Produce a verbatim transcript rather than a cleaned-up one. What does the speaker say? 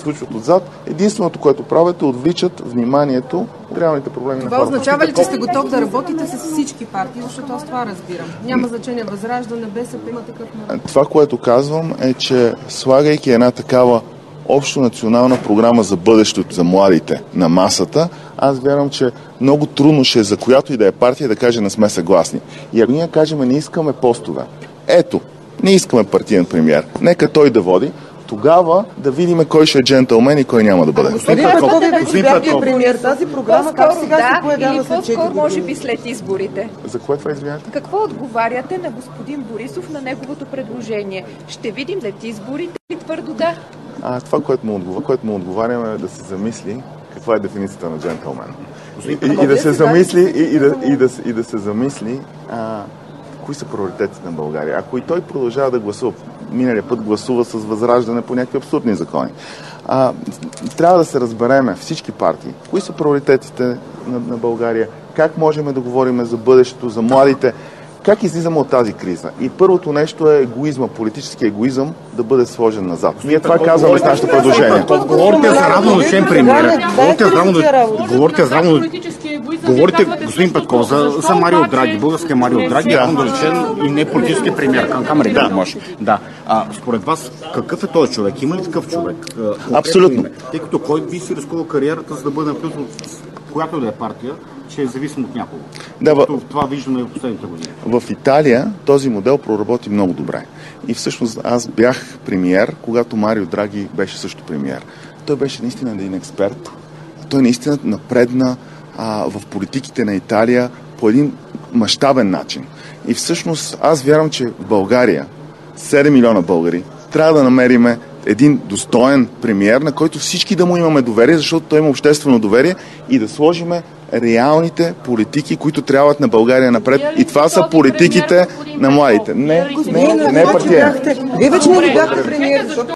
случват отзад. Единственото, което правят, е отвличат вниманието от реалните проблеми това на хората. Това означава ли, че сте готов да работите с всички партии, защото аз това разбирам? Няма значение Възраждане, БСП, има такъв народ. Това, което казвам, е, че слагайки една такава общо национална програма за бъдещето за младите на масата, аз вярвам, че много трудно ще е за която и да е партия да каже не сме съгласни. И ако ние кажем не искаме постове, ето, не искаме партиен премиер, нека той да води, тогава да видим кой ще е джентълмен и кой няма да бъде. Господин Петков, господин Петков, премиер, тази програма как сега да, се появява след четири години? Може би след изборите. За кое това извинявате? Какво отговаряте на господин Борисов на неговото предложение? Ще видим след изборите ли твърдо да? А, това, което му, отговаря, което му отговаряме е да се замисли каква е дефиницията на джентълмен. И, и, и да се замисли и, и, да, и, да, и да се замисли а, кои са приоритетите на България. Ако и той продължава да гласува, миналия път гласува с Възраждане по някакви абсурдни закони. А, трябва да се разбереме всички партии, кои са приоритетите на, на България, как можем да говорим за бъдещето, за младите, как излизаме от тази криза. И първото нещо е егоизма, политически егоизъм да бъде сложен назад. Ние това казваме с нашето предложение. Говорите за равнодушен премиер. Говорите за равнодушен. Говорите за равнодушен. Говорите, господин Петков, за, за Марио Драги, българския Марио Драги, да. Равнодушен и не политически премиер. Към камери да може. Да. А, според вас, какъв е този човек? Има ли такъв човек? Абсолютно. Тъй като кой би си рискувал кариерата, за да бъде напълно която да е партия, че е зависим от някого. Да, в... Това виждаме в последните години. В Италия този модел проработи много добре. И всъщност аз бях премиер, когато Марио Драги беше също премиер. Той беше наистина един експерт. Той наистина напредна а, в политиките на Италия по един мащабен начин. И всъщност аз вярвам, че в България, седем милиона българи, трябва да намериме един достоен премиер, на който всички да му имаме доверие, защото той има обществено доверие и да сложиме реалните политики, които трябват на България напред. И това са политиките на младите. Не, не, не, не партия. Вие вече не бяхте премиер, защото